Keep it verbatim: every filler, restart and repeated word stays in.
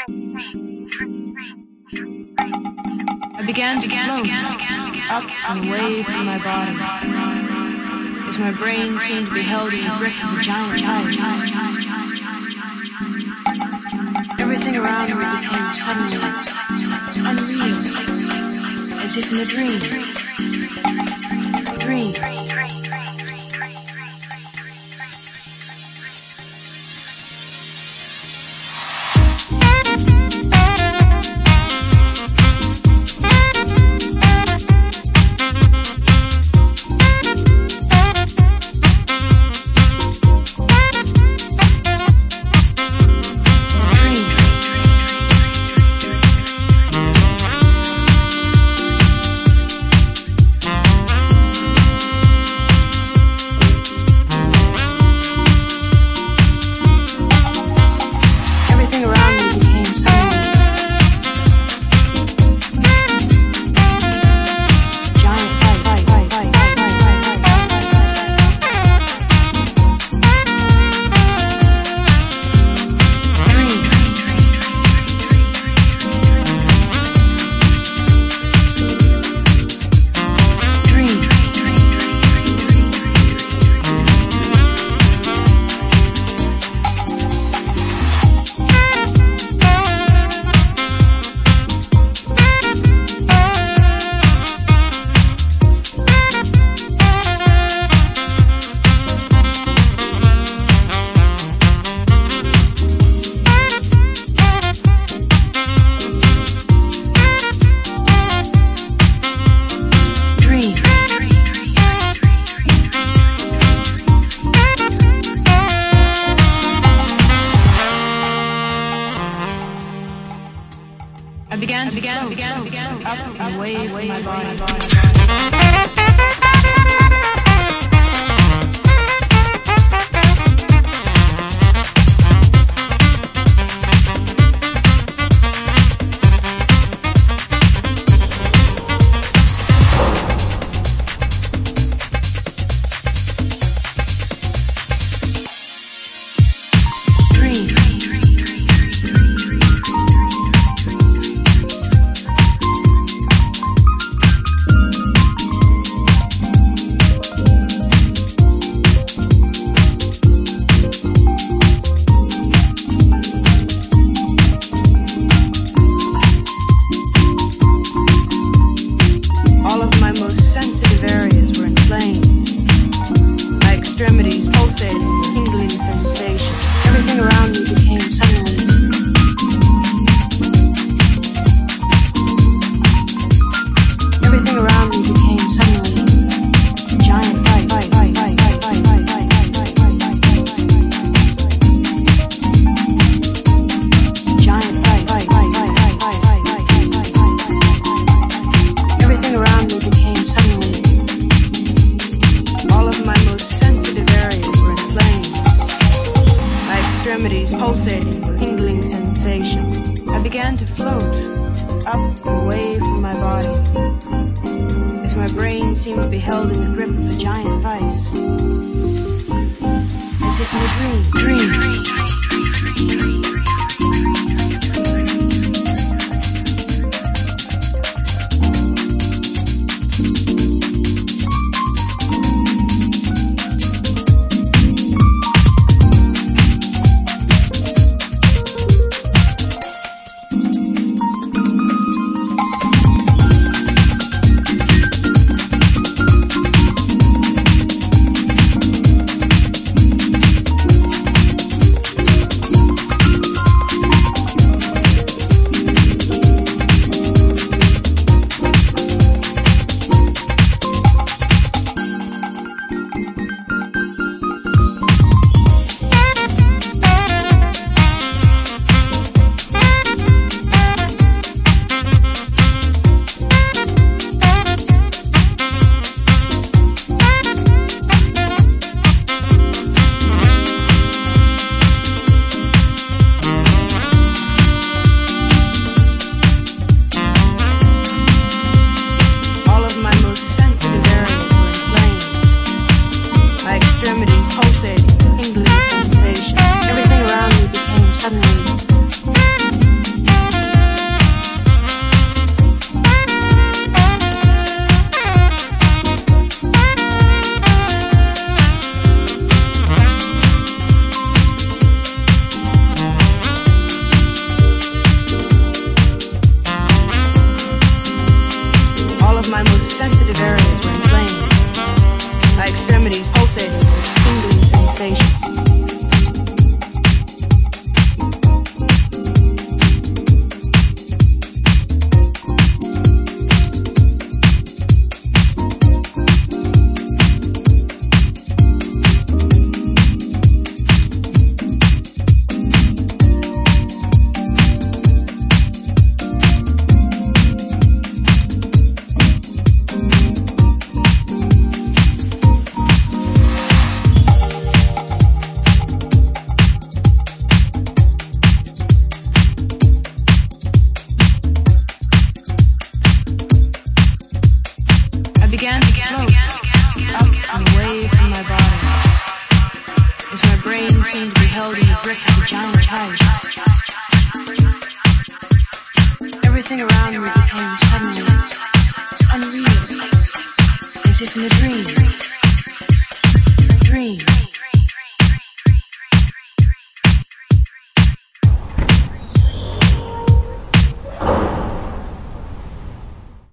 I began to float up and away from my body, as my brain seemed to be held in the grip of a giant ice. Everything around me became suddenly unreal, as if in a dream. Dream. I began, I began, I began, I began, up and away from my body. Pulsating with tingling sensation. I began to float up and away from my body, as my brain seemed to be held in the grip of a giant vice, as if in a dream. Dream. Everything around me became suddenly unreal, as if in a dream. A dream.